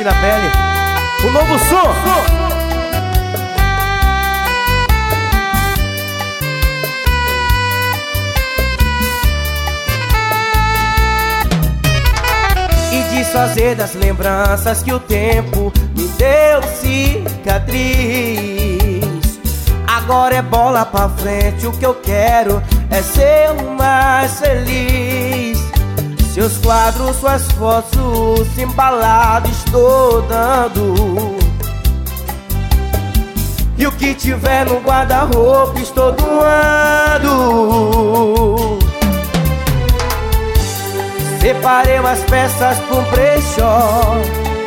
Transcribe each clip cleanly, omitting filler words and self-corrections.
na pele. O novo som. E desfazer das lembranças que o tempo me deu cicatriz. Agora é bola pra frente, o que eu quero é ser o mais feliz. Seus quadros, suas fotos, embalado estou dando. E o que tiver no guarda-roupa estou doando. Separei umas peças pra um brechó.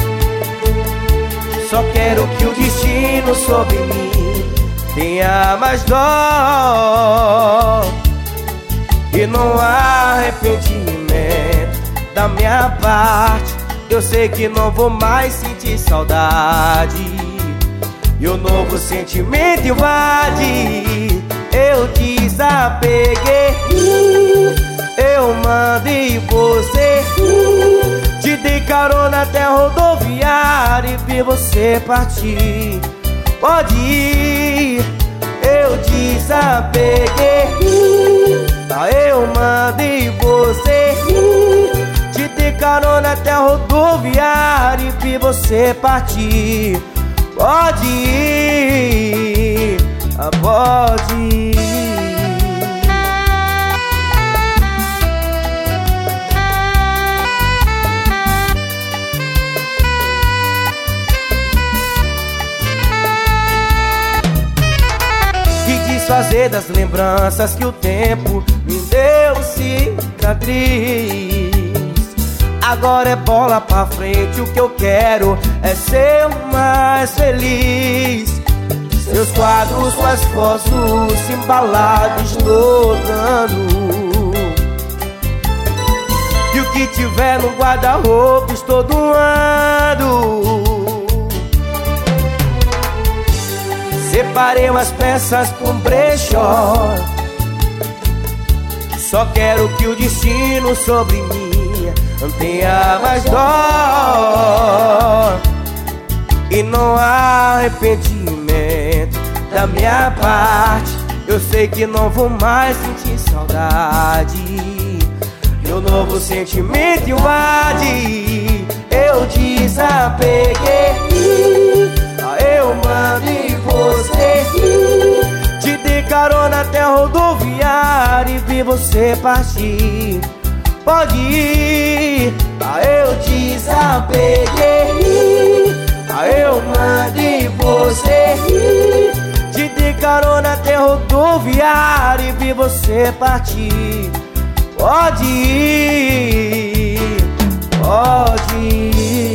Só quero que o destino sobre mim tenha mais dó. E não há arrependimento da minha parte. Eu sei que não vou mais sentir saudade. E o novo sentimento invade. Eu desapeguei. Eu mandei você. Te dei carona até rodoviária e vi você partir. Pode ir. Eu desapeguei. Eu mandei você. Te dei carona até rodoviária e vi você partir. Pode ir, pode ir. E desfazer das lembranças que o tempo me deu cicatriz. Agora é bola pra frente, o que eu quero é ser o mais feliz. Seus quadros, suas fotos, embalados estou dando. E o que tiver no guarda-roupa estou doando. Separei umas peças pra um brechó. Só quero que o destino sobre mim não tenha mais dó. E não há arrependimento da minha parte. Eu sei que não vou mais sentir saudade. E o novo sentimento invade. Eu desapeguei. Eu mandei você. Te dei carona até rodoviária e vi você partir. Pode ir. Eu desapeguei. Eu mandei você. Te dei carona até rodoviária e vi você partir. Pode ir, pode ir.